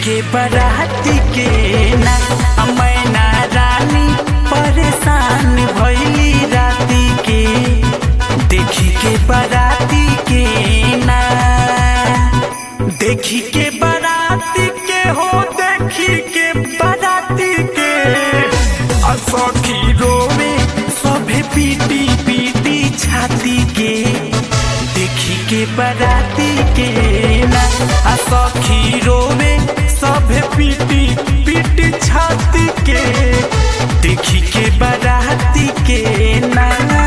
के बराती के ना मैना रानी परेशान भइली राती के देखी के बराती के ना देखी के बराती के हो देखी के बराती के असखी रोवे सभे पीटी पीटी छाती के देखी के बराती के ना असखी रोवे सभे पीटी पीटी छाती के देखी के बराती के ना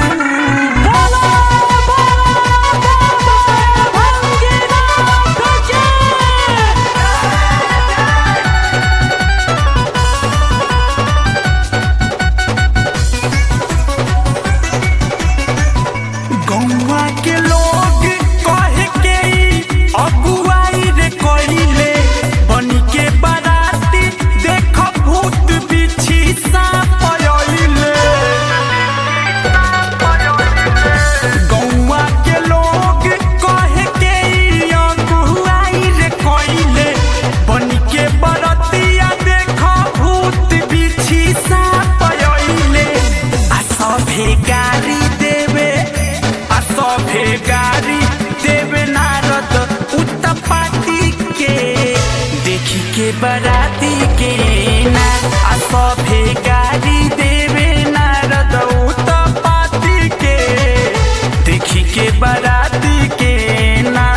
गारी देवे नारद उत्तपाती के देखी के बराती के ना सभे गारी देवे नारद उत्तपाती के देखी के बराती के ना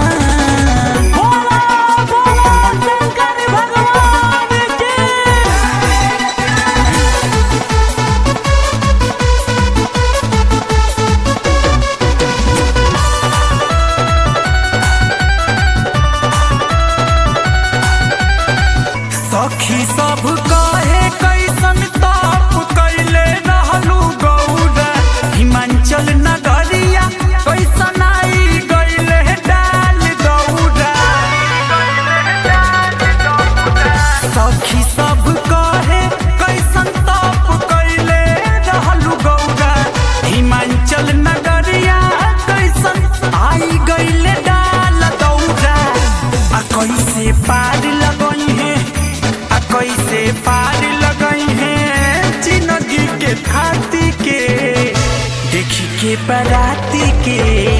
सखी सब कहे कैसन ताप कैले रहलू गौरा हिमाचल नगरिया कैसन आई गईले डाल दौरा सखी सब कहे कैसन ताप कैले रहलू गौरा हिमाचल नगरिया कैसन आई गईले डाल दौरा आ कैसे पार लगई है कैसे पार लगई है जिंदगी के थाती के देखी के बराती के